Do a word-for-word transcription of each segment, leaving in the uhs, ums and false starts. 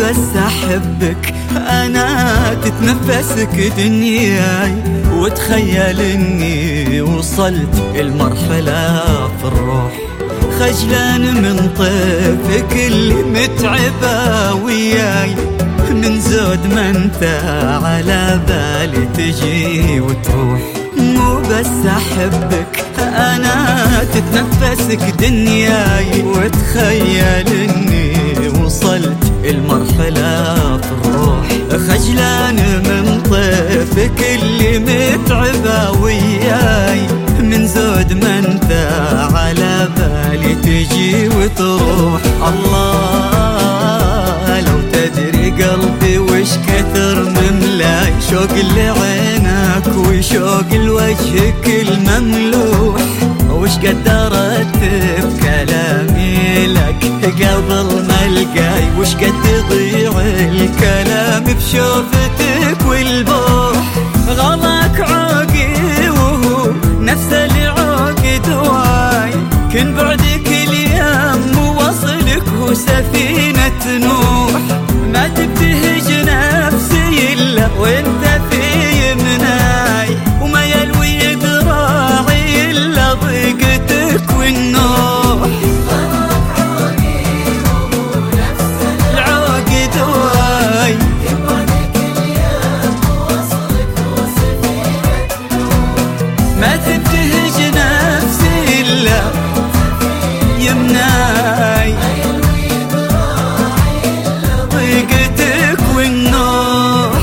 بس أحبك أنا تتنفسك دنياي، وتخيل إني وصلت المرحلة في الروح، خجلان من طيفك اللي متعبة وياي، من زود ما انت على بالي تجي وتروح. مو بس أحبك أنا تتنفسك دنياي، وتخيل إني وصلت المرحلة في الروح، خجلان من طيفك اللي متعبة وياي، من زود ما انت على بالي تجي وتروح. الله لو تدري قلبي وش كثر مملاي، شوق لعينك وشوق لوجهك المملوح، وش قدرت بكلامي لك قبل ما القاي، وش قد يضيع الكلام بشوفتك والبوح. غلاك عاقي وهو نفس العاقي دواي، كن بعدك اليوم ووصلك هو سفينة نوح، ما تبتهج نفسي إلا وانت في يمناي، وما يلوي ذراعي إلا ضيقتك والنوح. العاقي دواي ما تبتهج نفسي إلا يمناي، ضيقتك والنوح.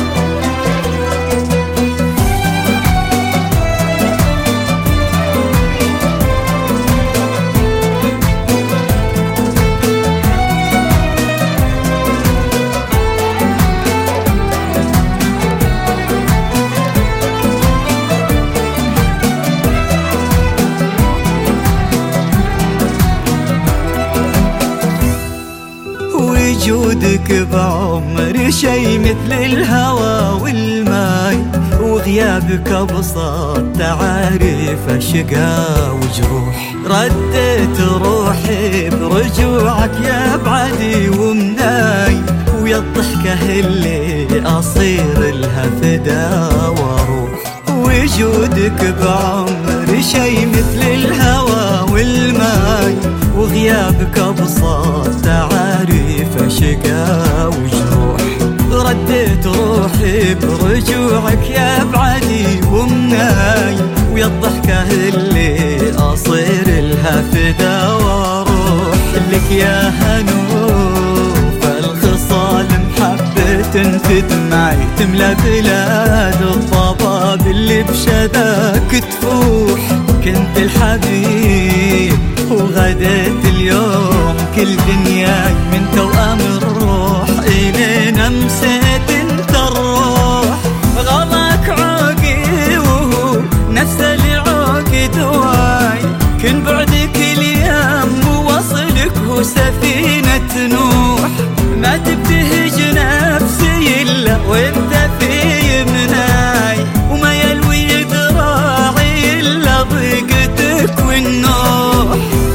وجودك بعمري شي مثل الهوى والماي، وغيابك أبسط تعاريف شقا وجروح، رديت روحي برجوعك يا بعدي ومناي، ويا الضحكة اللي أصير لها فدا واروح. وجودك بعمري شي مثل الهوى والماي، وغيابك أبسط تعاريف شقا وجروح، رديت روحي برجوعك يا بعدي ومناي، ويا الضحكة اللي أصير لها فدا واروح. لك يا هنوف الخصال محبة تدمعي، تملى بلاد الضباب اللي بشذاك تفوح، كنت الحبيب وغديت اليوم كل دنياي، من توأم الروح إلين أمسيت انت الروح. غلاك عاقي وهو نفس العاقي دواي، كن بعدك اليوم ووصلك هو سفينة نوح، ما تبتهج نفسي إلا وانت في يمناي، وما يلوي ذراعي إلا ضيقتك والنوح.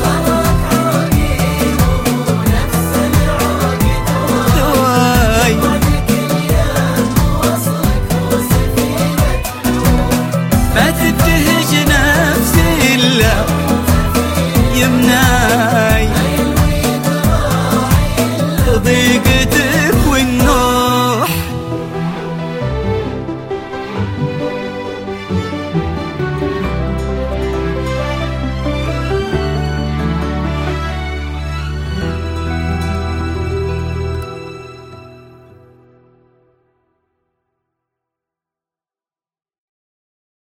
ما تبتهج نفسي إلا يمناي، ضيقتك